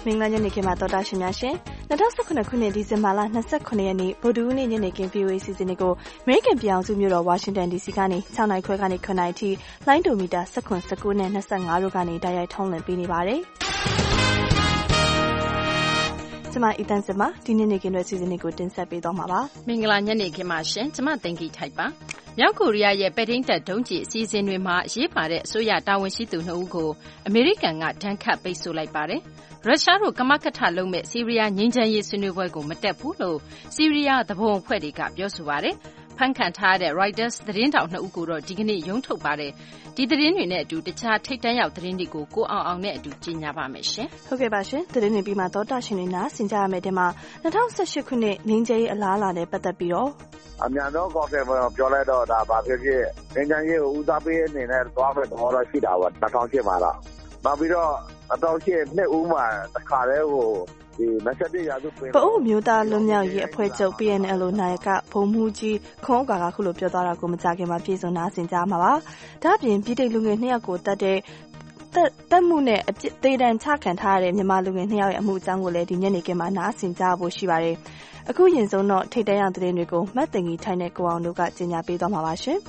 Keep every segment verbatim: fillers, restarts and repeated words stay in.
မင်္ဂလာညနေခင်းမှာတော်တာရှင်များရှင်၂၀၁၇ခုနှစ်ဒီဇင်ဘာလ၂၇ရက်နေ့ဗုဒ္ဓဟူးနေ့ညနေခင်း ဗွီအိုအေ စီစဉ်တွေကိုအမေရိကန်ပြည်ထောင်စုမြို့တော်ဝါရှင်တန်ဒီစီကနေ၆နာရီခွဲကနေ၇နာရီအထိလိုင်းဒိုမီတာ၁၇ ၁၉နဲ့၂၅တို့ကနေတိုက်ရိုက်ထုတ်လွှင့်ပေးနေပါတယ်။ကျမအီတန်စင်မှာဒီနေ့နေ့ခင်းရဲ့စီစဉ်တွေကိုတင်ဆက်ပေးသွားမှာပါ။မင်္ဂလာညနေခင်းပါရှင်။ကျမသိင်္ဂီထိုက်ပါ။မြောက်ကိုရီးယားရဲ့ပဲ့ထိန်းတပ်ဒုံးကျည်အစီအစဉ်တွေမှာအရေးပါတဲ့အစိုးရတာဝန်ရှိသူနှစ်ဦးကိုအမေရိကန်ကဒဏ်ခတ်ပိတ်ဆို့လိုက်ပါတယ်။ရုရှားတို့ကမကထလုပ်မဲ့ဆီးရီးယားငြိမ်းချမ်းရေးဆွေးနွေးပွဲကိုမတက်ဘူးလို့ဆီးရီးယားသဘုံအဖွဲ့တွေကပြောဆိုပါတယ်။ဖန်ခံထားတဲ့ Reuters သတင်းတောက်နှစ်ဦးကိုတော့ဒီကနေ့ရုံးထုတ်ပါတယ်။ဒီသတင်းတွေနဲ့အတူတခြားထိပ်တန်းရောက်သတင်းတွေကိုကိုအောင်အောင်နဲ့အတူကြီးညာပါမယ်ရှင်။ဟုတ်ကဲ့ပါရှင်။သတင်းတွေပြီးမှတော့တာရှင်တွေနားဆင်ကြရမယ့်တဲ့မှာ၂၀၁၈ခုနှစ်ငြိမ်းချမ်းရေးအလားအလာနဲ့ပတ်သက်ပြီးတော့အမြန်ဆုံးကောက်တယ်ပြောလိုက်တော့ဒါဘာဖြစ်ဖြစ်ငင်းချမ်းရေးကိုဦးစားပေးအနေနဲ့သွားမဲ့သဘောတော့ရှိတာပေါ့၂၀၀၈မှာတော့နောက်ပြီးတော့၂၀၀၈နှစ်ဦးမှာတစ်ခါတည်းကိုဒီမဆက်ပြရာစုပင်ပအိုးမျိုးသားလွတ်မြောက်ရေးအဖွဲ့ချုပ် P N L နိုင်ကဘုံမှုကြီးခွန်ဥက္ကာကခုလိုပြောသွားတာကိုမကြခင်မှာပြည်စုံနာဆင်ကြမှာပါဒါ့အပြင်ပြည်တိတ်လူငယ်နှစ်ယောက်ကိုတတ်တဲ့တက်မှုနဲ့အပြစ်သေးတမ်းချခံထားရတဲ့မြန်မာလူငယ်နှစ်ယောက်ရဲ့အမှုအကြောင်းကိုလည်းဒီညနေခင်းမှာနားဆင်ကြဖို့ရှိပါတယ်အခုရင်ဆုံးတော့ထိတ်တန့်ရသတင်းတွေကိုမတ်တင်ကြီးထိုင်တဲ့ကိုအောင်တို့ကကြေညာပေးသွားမှာပါရှင်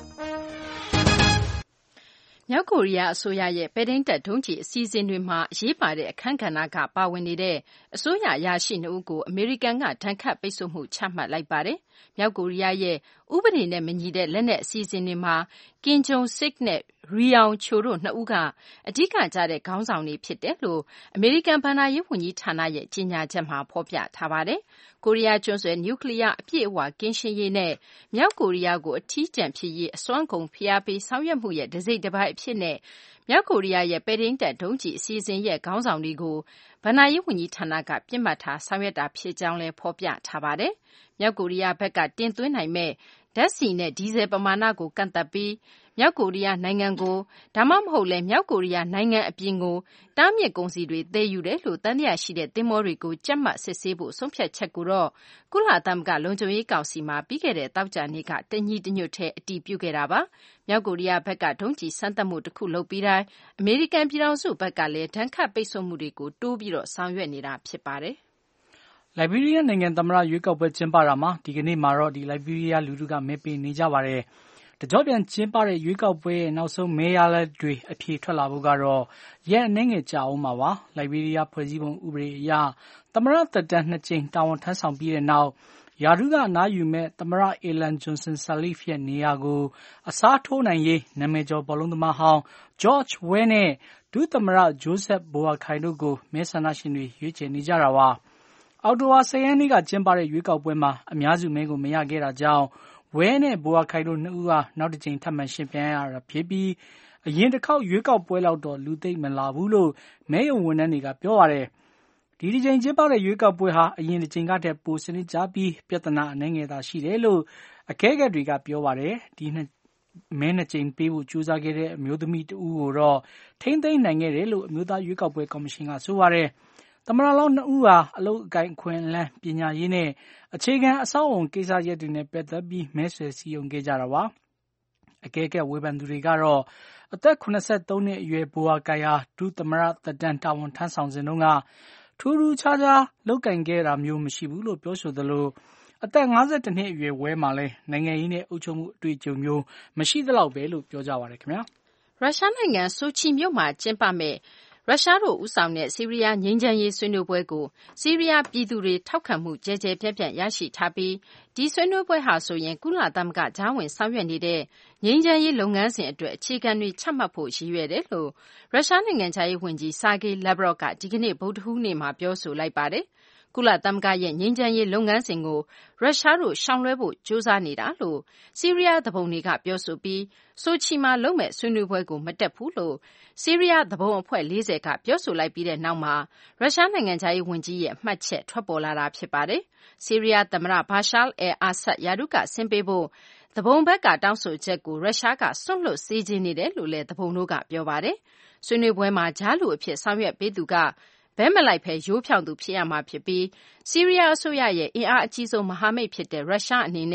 မြောက်ကိုရီးယားအစိုးရရဲ့ပဲ့ထိန်းတပ်ဒုံးကျည်အစီအစဉ်တွေမှာအရေးပါတဲ့အခန်းကဏ္ဍကပါဝင်နေတဲ့အစိုးရအရာရှိနှစ်ဦးကိုအမေရိကန်ကဒဏ်ခတ်ပိတ်ဆို့မှုချမှတ်လိုက်ပါတယ်။မြောက်ကိုရီးယားရဲ့ဥပဒေနဲ့မညီတဲ့လက်နက်အစီအစဉ်တွေမှာကင်ဂျုံစစ်နဲ့ရီယောင်ချိုတို့နှစ်ဦးကအဓိကကျတဲ့ခေါင်းဆောင်တွေဖြစ်တယ်လို့အမေရိကန်ဘဏ္ဍာရေးဝန်ကြီးဌာနရဲ့ကြေညာချက်မှာဖော်ပြထားပါတယ်။ကိုရီးယားကျွန်းဆွယ်နျူကလ িয়ার အပြည့်အဝကင်းရှင်းရေးနဲ့မြောက်ကိုရီးယားကိုအထီးကျန်ဖြစ်ရေးအစွမ်းကုန်ဖိအားပေးဆောင်ရွက်မှုရဲ့တစိမ့်တစ်ပိုင်းအဖြစ်နဲ့မြောက်ကိုရီးယားရဲ့ပဲ့ထိန်းတပ်ဒုံးကျည်အစီအစဉ်ရဲ့ခေါင်းဆောင်တွေကိုဘဏ္ဍာရေးဝန်ကြီးဌာနကပြစ်မှတ်ထားဆောင်ရွက်တာဖြစ်ကြောင်းလည်းဖော်ပြထားပါတယ်။မြောက်ကိုရီးယားဘက်ကတင်သွင်းနိုင်မဲ့ဓာတ်ဆီနဲ့ဒီဇယ်ပမာဏကိုကန့်သတ်ပြီးမြောက်ကိုရီးယားနိုင်ငံကိုဒါမှမဟုတ်လည်းမြောက်ကိုရီးယားနိုင်ငံအပြင်ကိုတားမြစ်ကုန်စည်တွေသယ်ယူတယ်လို့တန်တရားရှိတဲ့သင်္ဘောတွေကိုကြက်မှတ်စစ်ဆေးဖို့ဆုံးဖြတ်ချက်ကိုတော့ကုလသမဂ္ဂလုံခြုံရေးကောင်စီမှာပြီးခဲ့တဲ့တောက်ကြနေ့ကတညီတညွတ်ထဲအတည်ပြုခဲ့တာပါမြောက်ကိုရီးယားဘက်ကဒုံးကျည်စမ်းသပ်မှုတစ်ခုလုပ်ပြီးတိုင်းအမေရိကန်ပြည်ထောင်စုဘက်ကလည်းဒဏ်ခတ်ပိတ်ဆို့မှုတွေကိုတိုးပြီးတော့ဆောင်ရွက်နေတာဖြစ်ပါတယ်လိုက်ဘေးရီးယားနိုင်ငံသမ္မတရွေးကောက်ပွဲကျင်းပတာမှာဒီကနေ့မှာတော့ဒီလိုက်ဘေးရီးယားလူထုကမဲပေးနေကြပါတယ်။တကြောပြန်ကျင်းပတဲ့ရွေးကောက်ပွဲရဲ့နောက်ဆုံးမဲရလဒ်တွေအဖြေထွက်လာဖို့ကတော့ရက်အနည်းငယ်ကြာအောင်မှာပါ။လိုက်ဘေးရီးယားဖွဲ့စည်းပုံဥပဒေအရသမ္မတသက်တမ်းနှစ်ကြိမ်တာဝန်ထမ်းဆောင်ပြီးတဲ့နောက်ရာထူးကအနားယူမဲ့သမ္မတအီလန်ဂျွန်ဆန်ဆာလီဖ်ရဲ့နေရာကိုအစားထိုးနိုင်ရေးနာမည်ကျော်ဘောလုံးသမားဟောင်းဂျော့ချ်ဝဲနဲ့ဒုသမ္မတဂျိုးဆက်ဘိုအာခိုင်တို့ကိုမဲဆန္ဒရှင်တွေရွေးချယ်နေကြတာပါ။အောက်တိုဘာ၁၀ရက်နေ့ကကျင်းပတဲ့ရွေးကောက်ပွဲမှာအများစုမဲကိုမရခဲ့တာကြောင့်ဝဲနဲ့ဘိုအာခိုင်တို့နှစ်ဦးဟာနောက်တစ်ကြိမ်ထပ်မံရှင်ပြိုင်ရတာဖြစ်ပြီးအရင်တစ်ခေါက်ရွေးကောက်ပွဲလောက်တော့လူသိမ့်မလာဘူးလို့မဲရုံဝန်ထမ်းတွေကပြောပါတယ်။ဒီတစ်ကြိမ်ကျင်းပတဲ့ရွေးကောက်ပွဲဟာအရင်တစ်ကြိမ်ကတည်းပိုစနစ်ကျပြီးပြဿနာအနည်းငယ်သာရှိတယ်လို့အကဲခတ်တွေကပြောပါတယ်။ဒီနှစ်မဲနှစ်ကြိမ်ပေးဖို့ကြိုးစားခဲ့တဲ့အမျိုးသမီးတဦးကိုတော့ထိမ့်သိမ်းနိုင်ခဲ့တယ်လို့အမျိုးသားရွေးကောက်ပွဲကော်မရှင်ကဆိုပါတယ်။သမ္မတလောင်းနှစ်ဦးဟာအလုပ်အကိုင်အခွင့်အလမ်းပညာရေးနဲ့အခြေခံအဆောက်အုံကိစ္စရပ်တွေနဲ့ပတ်သက်ပြီးမဲဆွယ်စည်းရုံးခဲ့ကြတာပါအကဲကဲဝေဖန်သူတွေကတော့အသက်၇၃နှစ်အရွယ်ဘိုအာကိုင်ဟာဒုသမ္မတသက်တမ်းတာဝန်ထမ်းဆောင်စဉ်တုန်းကထူးထူးခြားခြားလုပ်ကင်ခဲ့တာမျိုးမရှိဘူးလို့ပြောဆိုသလိုအသက်၅၁နှစ်အရွယ်ဝဲမှာလည်းနိုင်ငံရေးနဲ့အုပ်ချုပ်မှုအတွေ့အကြုံမျိုးမရှိသလောက်ပဲလို့ပြောကြပါတယ်ခင်ဗျာရုရှားနိုင်ငံဆိုချီမြို့မှာကျင်းပမဲ့ရုရှားတို့ဦးဆောင်တဲ့ဆီးရီးယားငြိမ်းချမ်းရေးဆွေးနွေးပွဲကိုဆီးရီးယားပြည်သူတွေထောက်ခံမှုကျဲကျဲပြန့်ပြန့်ရရှိထားပြီးဒီဆွေးနွေးပွဲဟာဆိုရင်ကုလသမဂ္ဂဂျားဝင်ဆောင်ရွက်နေတဲ့ငြိမ်းချမ်းရေးလုပ်ငန်းစဉ်အတွက်အခြေခံတွေချမှတ်ဖို့ရည်ရွယ်တယ်လို့ရုရှားနိုင်ငံခြားရေးဝန်ကြီးဆာဂေးလက်ဗရော့ကဒီကနေ့ဗုဒ္ဓဟူးနေ့မှာပြောဆိုလိုက်ပါတယ်ကုလသမဂ္ဂရဲ့ငြိမ်းချမ်းရေးလုပ်ငန်းစဉ်ကိုရုရှားတို့ရှောင်လွှဲဖို့ကြိုးစားနေတာလို့ဆီးရီးယားသဘုံတွေကပြောဆိုပြီးဆိုချီမှာလုပ်မဲ့ဆွေးနွေးပွဲကိုမတက်ဘူးလို့ဆီးရီးယားသဘုံအဖွဲ့၄၀ကပြောဆိုလိုက်ပြီးတဲ့နောက်မှာရုရှားနိုင်ငံခြားရေးဝန်ကြီးရဲ့အမှတ်ချက်ထွက်ပေါ်လာတာဖြစ်ပါတယ်။ဆီးရီးယားသမ္မတဘာရှားအယ်အာဆတ်ရာထူးကဆင်းပေးဖို့သဘုံဘက်ကတောင်းဆိုချက်ကိုရုရှားကစွန့်လွတ်စေချင်နေတယ်လို့လည်းသဘုံတို့ကပြောပါတယ်။ဆွေးနွေးပွဲမှာဂျားလူအဖြစ်ဆောင်ရွက်ပေးသူကဘဲမလိုက်ဖဲရိုးဖြောင်သူဖြစ်ရမှာဖြစ်ပြီးဆီးရီးယားအစိုးရရဲ့အင်အားအကြီးဆုံးမဟာမိတ်ဖြစ်တဲ့ရုရှားအနေနဲ့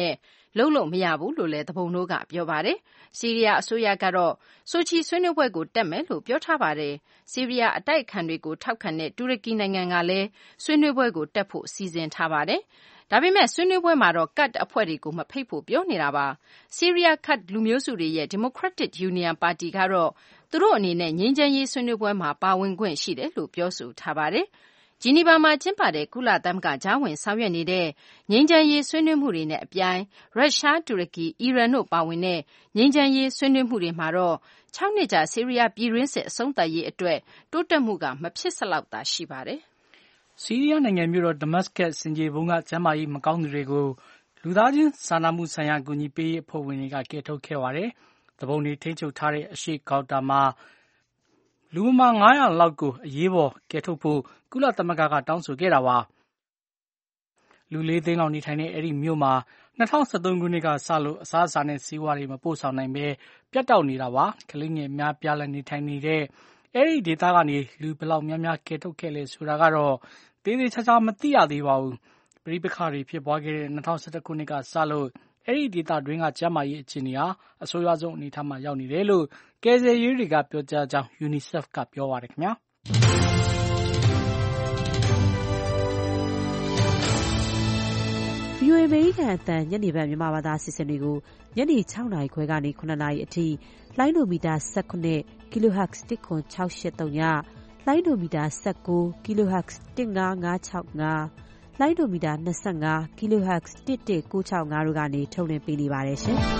လုပ်လို့မရဘူးလို့လည်းတပုံတို့ကပြောပါတယ်။ဆီးရီးယားအစိုးရကတော့ဆိုချီဆွေးနွေးပွဲကိုတက်မယ်လို့ပြောထားပါတယ်။ဆီးရီးယားအတိုက်အခံတွေကိုထောက်ခံတဲ့တူရကီနိုင်ငံကလည်းဆွေးနွေးပွဲကိုတက်ဖို့စီစဉ်ထားပါတယ်။ဒါပေမဲ့ဆွေးနွေးပွဲမှာတော့ကတ်အဖွဲ့တွေကိုမဖိတ်ဖို့ပြောနေတာပါ။ဆီးရီးယားကတ်လူမျိုးစုတွေရဲ့ Democratic Union Party ကတော့သူတို့အနေနဲ့ငြိမ်းချမ်းရေးဆွေးနွေးပွဲမှာပါဝင်ခွင့်ရှိတယ်လို့ပြောဆိုထားပါတယ်။ဂျီနီဗာမှာကျင်းပတဲ့ကုလသမဂ္ဂကြားဝင်ဆောင်ရွက်နေတဲ့ငြိမ်းချမ်းရေးဆွေးနွေးမှုတွေနဲ့အပြိုင်ရုရှား၊တူရကီ၊အီရန်တို့ပါဝင်တဲ့ငြိမ်းချမ်းရေးဆွေးနွေးမှုတွေမှာတော့၆နှစ်ကြာဆီးရီးယားပြည်တွင်းစစ်အဆုံးသတ်ရေးအတွက်တိုးတက်မှုကမဖြစ်စလောက်သာရှိပါတယ်။ဆီးရီးယားနိုင်ငံမြို့တော်ဒမတ်စကတ်ဆင်ခြေဖုံးကကျန်းမာရေးမကောင်းသူတွေကိုလူသားချင်းစာနာမှုဆိုင်ရာအကူအညီပေးရေးအဖွဲ့ဝင်တွေကကယ်ထုတ်ခဲ့ပါတယ်။သူပုန်တွေထိန်းချုပ်ထားတဲ့အရှေ့ဂေါက်တာမှာလူမငါးရာလောက်ကိုအရေးပေါ်ကယ်ထုတ်ဖို့ကုလသမဂ္ဂကတောင်းဆိုခဲ့တာပါ။လူလေးသိန်းလောက်နေထိုင်တဲ့အဲဒီမြို့မှာ၂၀၁၃ခုနှစ်ကစလို့အစားအစာနဲ့ဆေးဝါးတွေမပို့ဆောင်နိုင်ပဲပြတ်တောက်နေတာပါ။ကလေးငယ်များပြားလည်းနေထိုင်နေတဲ့အဲဒီဒေသကနေလူဘယ်လောက်များများကယ်ထုတ်ခဲ့လဲဆိုတာကတော့သေသေးချာချာမသိရသေးပါဘူး။ပဋိပက္ခတွေဖြစ်ပွားခဲ့တဲ့၂၀၁၁ခုနှစ်ကစလို့အဲဒီဒေသတွင်းကကျန်းမာရေးအခြေအနေဟာအဆိုးရွားဆုံးအနေအထားမှာရောက်နေတယ်လို့ကယ်ဆယ်ရေးတွေကပြောကြားကြောင်း UNICEF ကပြောပါတယ်ခင်ဗျာ။ဗွီအိုအေ အမေရိကန်အသံညနေဘက်မြန်မာဘာသာအစီအစဉ်တွေကိုညနေ၆နာရီခွဲကနေ၇နာရီအထိလိုင်းဒိုမီတာ၁၇ kHz တစ်ခွန်၆၈၃ညလိုင်းဒိုမီတာ၁၉ kHz တစ်၅၅၆၅လိုင်းဒိုမီတာ၂၅ kHz တစ်၁၉၆၅တို့ကနေထုတ်လွှင့်ပေးနေပါတယ်ရှင်။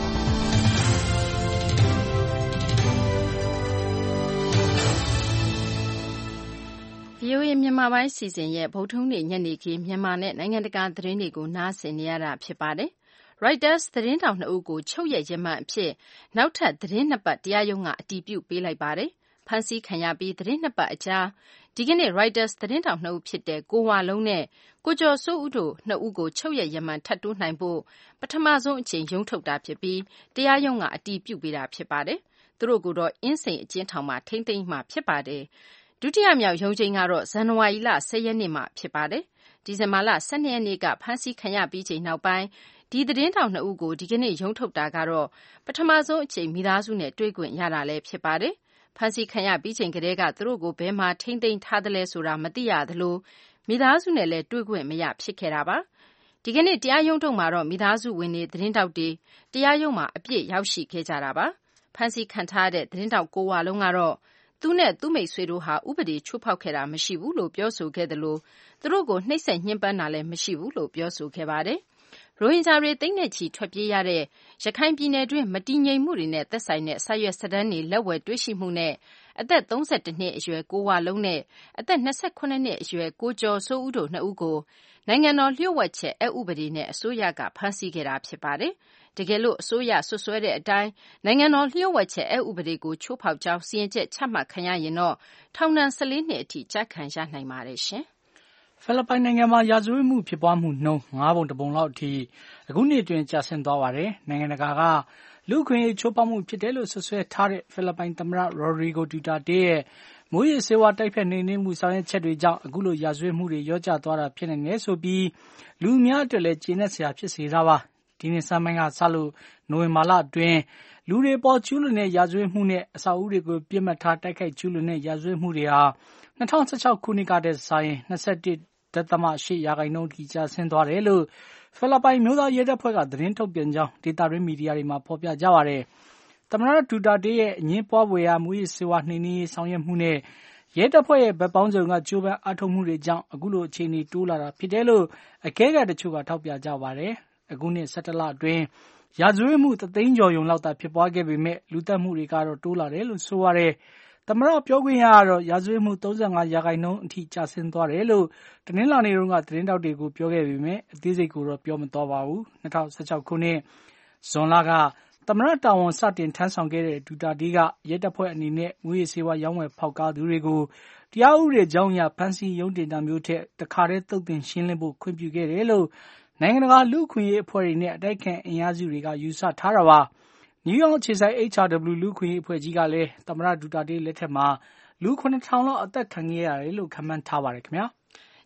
ဗွီအိုအေမြန်မာပိုင်းစီစဉ်ရဲ့ဗုဒ္ဓဟူးနေ့ညနေခင်းမြန်မာနဲ့နိုင်ငံတကာသတင်းတွေကိုနားဆင်နေရတာဖြစ်ပါတယ်။ Reuters သတင်းထောက်နှစ်ဦးကိုချုပ်ရဲ့ရမန်အဖြစ်နောက်ထပ်သတင်းနှစ်ပတ်တရားရုံးကအတည်ပြုပေးလိုက်ပါတယ်။ဖမ်းဆီးခံရပြီးသတင်းနှစ်ပတ်အကြာဒီကနေ့ Reuters သတင်းထောက်နှစ်ဦးဖြစ်တဲ့ကိုဝလုံးနဲ့ကိုကျော်စိုးဦးတို့နှစ်ဦးကိုချုပ်ရဲ့ရမန်ထပ်တိုးနိုင်ဖို့ပထမဆုံးအကြိမ်ရုံးထုတ်တာဖြစ်ပြီးတရားရုံးကအတည်ပြုပေးတာဖြစ်ပါတယ်။သူတို့ကိုတော့အင်းစိန်အကျဉ်းထောင်မှာထိန်းသိမ်းမှာဖြစ်ပါတယ်။ဒုတိယမြောက်ရုံးချိန်ကတော့ဇန်နဝါရီလ၁၀ရက်နေ့မှာဖြစ်ပါတယ်။ဒီဇင်ဘာလ၁၂ရက်နေ့ကဖမ်းဆီးခံရပြီးချိန်နောက်ပိုင်းဒီသတင်းထောက်နှစ်ဦးကိုဒီကနေ့ရုံးထုတ်တာကတော့ပထမဆုံးအကြိမ်မိသားစုနဲ့တွေ့ခွင့်ရတာလည်းဖြစ်ပါတယ်။ဖမ်းဆီးခံရပြီးချိန်ကတည်းကသူတို့ကိုဘယ်မှာထိန်းသိမ်းထားသလဲဆိုတာမသိရသလိုမိသားစုနဲ့လည်းတွေ့ခွင့်မရဖြစ်ခဲ့တာပါ။ဒီကနေ့တရားရုံးထုတ်မှာတော့မိသားစုဝင်တွေသတင်းထောက်တွေတရားရုံးမှာအပြည့်ရောက်ရှိခဲ့ကြတာပါ။ဖမ်းဆီးခံထားတဲ့သတင်းထောက်ကိုဝလုံးကတော့သူနဲ့သူ့မိတ်ဆွေတို့ဟာဥပဒေချိုးဖောက်ခဲ့တာမရှိဘူးလို့ပြောဆိုခဲ့သလိုသူတို့ကိုနှိပ်စက်ညှဉ်းပန်းတာလည်းမရှိဘူးလို့ပြောဆိုခဲ့ပါတယ်။ရိုဟင်ဂျာတွေသိန်းနဲ့ချီထွက်ပြေးရတဲ့ရခိုင်ပြည်နယ်တွင်းမတည်ငြိမ်မှုတွေနဲ့သက်ဆိုင်တဲ့စာရွက်စာတမ်းတွေလက်ဝယ်တွေ့ရှိမှုနဲ့အသက်၃၁နှစ်အရွယ်ကိုဝလုံးနဲ့အသက်၂၇နှစ်အရွယ်ကိုကျော်စိုးဦးတို့နှစ်ဦးကိုနိုင်ငံတော်လျှို့ဝှက်ချက်အက်ဥပဒေနဲ့အစိုးရကဖမ်းဆီးခဲ့တာဖြစ်ပါတယ်။တကယ်လို့အစိုးရဆွဆွဲတဲ့အတိုင်းနိုင်ငံတော်လျှို့ဝှက်ချက်အက်ဥပဒေကိုချိုးဖောက်ကြောင်းစီရင်ချက်ချမှတ်ခံရရင်တော့ထောင်ဒဏ်၁၄နှစ်အထိကျခံရနိုင်ပါတယ်ရှင်။ဖိလစ်ပိုင်နိုင်ငံမှာရာဇဝတ်မှုဖြစ်ပွားမှုနှုန်း၅ပုံတပုံလောက်အထိအခုနှစ်အတွင်းကျဆင်းသွားပါတယ်။နိုင်ငံတကာကလူ့အခွင့်အရေးချိုးဖောက်မှုဖြစ်တယ်လို့ဆွဆွဲထားတဲ့ဖိလစ်ပိုင်သမ္မတရိုဒရီဂိုဒူတာတေးရဲ့မူးယစ်ဆေးဝါးတိုက်ဖျက်နှိမ်နင်းမှုဆောင်ရွက်ချက်တွေကြောင့်အခုလိုရာဇဝတ်မှုတွေလျော့ကျသွားတာဖြစ်နိုင်တယ်ဆိုပြီးလူအများအတွက်လည်းကျေနပ်စရာဖြစ်စေတာပါ။ဒီနှစ်ဆန်းပိုင်းကစလို့နိုဝင်ဘာလအတွင်းလူတွေပေါ်ကျူးလွန်တဲ့ရာဇဝတ်မှုနဲ့အဆောက်အဦတွေကိုပြစ်မှတ်ထားတိုက်ခိုက်ကျူးလွန်တဲ့ရာဇဝတ်မှုတွေဟာ၂၀၁၆ခုနှစ်ကတည်းကစာရင်၂၁ဒသမ၈ရာခိုင်နှုန်းအထိကျဆင်းသွားတယ်လို့ဖိလစ်ပိုင်မျိုးသားရဲတပ်ဖွဲ့ကသတင်းထုတ်ပြန်ကြောင်းဒေသတွင်းမီဒီယာတွေမှာဖော်ပြကြပါတယ်။သမ္မတဒူတာတေးရဲ့အငင်းပွားဖွယ်ရာမူးယစ်ဆေးဝါးနှိမ်နင်းရေးဆောင်ရွက်မှုနဲ့ရဲတပ်ဖွဲ့ရဲ့ဗတ်ပေါင်းစုံကကြိုးပမ်းအားထုတ်မှုတွေကြောင့်အခုလိုအခြေအနေတိုးလာတာဖြစ်တယ်လို့အကဲခတ်တချို့ကထောက်ပြကြပါတယ်။အခုနှစ်၁၁လအတွင်းရာဇဝတ်မှုတသိန်းကျော်ယုံလောက်သာဖြစ်ပွားခဲ့ပေမဲ့လူသတ်မှုတွေကတော့တိုးလာတယ်လို့ဆိုရတယ်။သမ္မတပြောခွင့်ရကတော့ရာဇဝတ်မှု၃၅ရာခိုင်နှုန်းအထိကျဆင်းသွားတယ်လို့တနင်္လာနေ့တုန်းကသတင်းတောက်တွေကိုပြောခဲ့ပေမဲ့အသေးစိတ်ကိုတော့ပြောမသွားပါဘူး။၂၀၁၆ခုနှစ်ဇွန်လကသမ္မတတာဝန်စတင်ထမ်းဆောင်ခဲ့တဲ့ဒူတာတေးကရဲတပ်ဖွဲ့အနေနဲ့မူးယစ်ဆေးဝါးရောင်းဝယ်ဖောက်ကားသူတွေကိုတရားဥပဒေကြောင်းအရဖမ်းဆီးရုံးတင်တာမျိုးထက်တခါတည်းသုတ်သင်ရှင်းလင်းဖို့ခွင့်ပြုခဲ့တယ်လို့နိုင်ငံတကာလူ့အခွင့်အရေးအဖွဲ့တွေနဲ့အတိုက်အခံအင်အားစုတွေကယူဆထားတာပါ။နယူးယောက်အခြေစိုက် H R W လူ့အခွင့်အရေးအဖွဲ့ကြီးကလည်းသမ္မတဒူတာတေးလက်ထက်မှာလူခုနှစ်ထောင်လောက်အသက်ခံခဲ့ရတယ်လို့ခန့်မှန်းထားပါတယ်ခင်ဗျာ။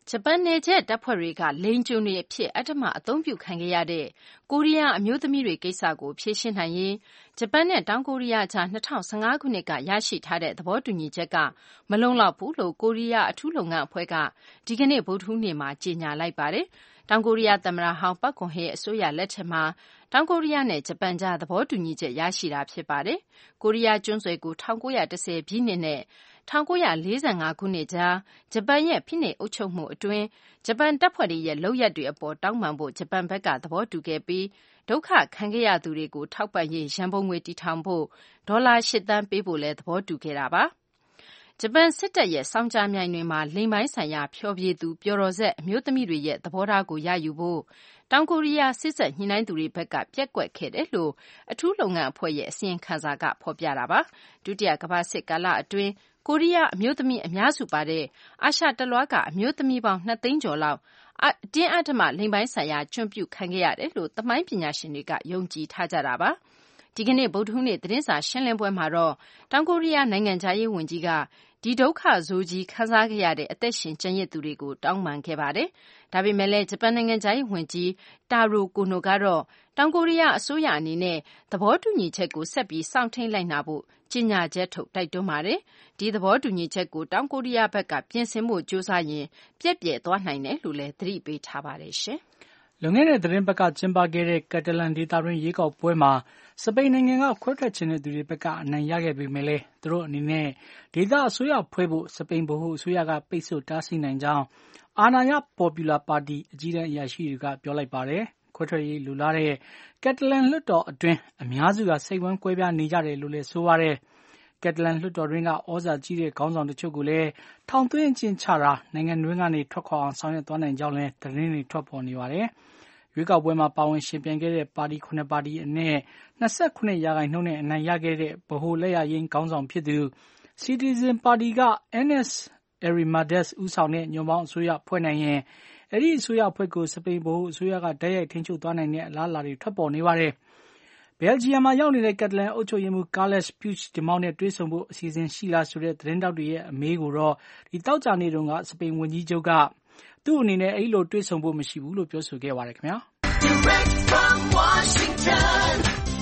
ဂျပန်နယ်ချက်တပ်ဖွဲ့တွေကလိန်ကျုံတွေအဖြစ်အတ္တမအသုံးပြုခံခဲ့ရတဲ့ကိုရီးယားအမျိုးသမီးတွေကိစ္စကိုဖြေရှင်းနိုင်ရေးဂျပန်နဲ့တောင်ကိုရီးယားကြား၂၀၁၅ခုနှစ်ကရရှိထားတဲ့သဘောတူညီချက်ကမလုံလောက်ဘူးလို့ကိုရီးယားအထူးလုပ်ငန်းအဖွဲ့ကဒီကနေ့ဗုဒ္ဓဟူးနေ့မှာကြေညာလိုက်ပါတယ်။တောင်ကိုရီးယားသမ္မတဟောင်းပတ်ကွန်ဟေအစိုးရလက်ထက်မှာတောင်ကိုရီးယားနဲ့ဂျပန်ကြားသဘောတူညီချက်ရရှိတာဖြစ်ပါတယ်။ကိုရီးယားကျွန်းဆွယ်ကို၁၉၁၀ပြည့်နှစ်နဲ့၁၉၄၅ခုနှစ်ကြားဂျပန်ရဲ့ဖိနှိပ်အုပ်ချုပ်မှုအတွင်းဂျပန်တပ်ဖွဲ့တွေရဲ့လုပ်ရပ်တွေအပေါ်တောင်းပန်ဖို့ဂျပန်ဘက်ကသဘောတူခဲ့ပြီးဒုက္ခခံခဲ့ရသူတွေကိုထောက်ပံ့ရေးရန်ပုံငွေတည်ထောင်ဖို့ဒေါ်လာ၈သန်းပေးဖို့လည်းသဘောတူခဲ့တာပါ။ဂျပန်စစ်တပ်ရဲ့စောင့်ကြမြိုင်တွေမှာလိင်ပိုင်းဆိုင်ရာဖျော်ဖြေသူပျော်တော်ဆက်အမျိုးသမီးတွေရဲ့သဘောထားကိုရယူဖို့တောင်ကိုရီးယားစစ်ဆက်ညှိနှိုင်းသူတွေဘက်ကပျက်ကွက်ခဲ့တယ်လို့အထူးလုပ်ငန်းအဖွဲ့ရဲ့အစီရင်ခံစာကဖော်ပြတာပါ။ဒုတိယကမ္ဘာစစ်ကာလအတွင်းကိုရီးယားအမျိုးသမီးအများစုပါတဲ့အာရှတလွှားကအမျိုးသမီးပေါင်း၂သိန်းကျော်လောက်အတင်းအဓမ္မလိင်ပိုင်းဆိုင်ရာကျွံ့ပြုခံခဲ့ရတယ်လို့သမိုင်းပညာရှင်တွေကယုံကြည်ထားကြတာပါ။ဒီကနေ့ဗုဒ္ဓဟူးနေ့သတင်းစာရှင်းလင်းပွဲမှာတော့တောင်ကိုရီးယားနိုင်ငံခြားရေးဝန်ကြီးကဒီဒုက္ခဆိုးကြီးခံစားခဲ့ရတဲ့အသက်ရှင်ကျန်ရစ်သူတွေကိုတောင်းပန်ခဲ့ပါတယ်။ဒါပေမဲ့လည်းဂျပန်နိုင်ငံခြားရေးဝန်ကြီးတာရိုကိုနိုကတော့တောင်ကိုရီးယားအစိုးရအနေနဲ့သဘောတူညီချက်ကိုဆက်ပြီးစောင့်ထိန်လိုက်နာဖို့ကြေညာချက်ထုတ်တိုက်တွန်းပါတယ်။ဒီသဘောတူညီချက်ကိုတောင်ကိုရီးယားဘက်ကပြင်ဆင်ဖို့ကြိုးစားရင်ပြက်ပြယ်သွားနိုင်တယ်လို့လည်းသတိပေးထားပါတယ်ရှင်။လွန်ခဲ့တဲ့သတင်းပတ်ကကျင်းပခဲ့တဲ့ကက်တလန်ဒေသတွင်းရွေးကောက်ပွဲမှာစပိန်နိုင်ငံကခွဲထွက်ခြင်းတဲ့သူတွေဘက်ကအနိုင်ရခဲ့ပေမဲ့လည်းသူတို့အနေနဲ့ဒေသအစိုးရဖွဲ့ဖို့စပိန်ဗဟိုအစိုးရကပိတ်ဆို့တားဆီးနိုင်ကြောင်းအာဏာရပေါ်ပူလာပါတီအကြီးတန်းအရာရှိတွေကပြောလိုက်ပါတယ်။ခွဲထွက်ရေးလူလာတဲ့ကက်တလန်လွှတ်တော်အတွင်းအများစုကစိတ်ဝမ်းကွဲပြားနေကြတယ်လို့လည်းဆိုပါတယ်။ကက်တလန်လွှတ်တော်တွင်းကဩဇာကြီးတဲ့ခေါင်းဆောင်တချို့ကိုလည်းထောင်သွင်းအကျဉ်းချတာနိုင်ငံတွင်းကနေထွက်ခွာအောင်ဆောင်ရွက်သွားနိုင်ကြောင်းလည်းသတင်းတွေထွက်ပေါ်နေပါတယ်။ရွေးကောက်ပွဲမှာပါဝင်ရှင်ပြိုင်ခဲ့တဲ့ပါတီခုနှစ်ပါတီအနက်၂၇ရာခိုင်နှုန်းနဲ့အနိုင်ရခဲ့တဲ့ဗဟိုလက်ရယိမ်းခေါင်းဆောင်ဖြစ်သူ Citizen ပါတီက Ernest Arrimadas ဦးဆောင်တဲ့ညွန့်ပေါင်းအစိုးရဖွဲ့နိုင်ရင်အဲဒီအစိုးရအဖွဲ့ကိုစပိန်ဗဟိုအစိုးရကတိုက်ရိုက်ထိန်းချုပ်သွားနိုင်တဲ့အလားအလာတွေထွက်ပေါ်နေပါတယ်။ဘယ်လ်ဂျီယံမှာရောက်နေတဲ့ကက်တလန်အုပ်ချုပ်ရေးမှူး Carles Puigdemont နဲ့တွေ့ဆုံဖို့အစီအစဉ်ရှိလားဆိုတဲ့သတင်းတောက်တွေရဲ့အမေးကိုတော့ဒီတောက်ကြနေတုန်းကစပိန်ဝန်ကြီးချုပ်ကသူ့အနေနဲ့အဲ့လိုတွေ့ဆုံဖို့မရှိဘူးလို့ပြောဆိုခဲ့ပါတယ်ခင်ဗျာ။ Direct from Washington,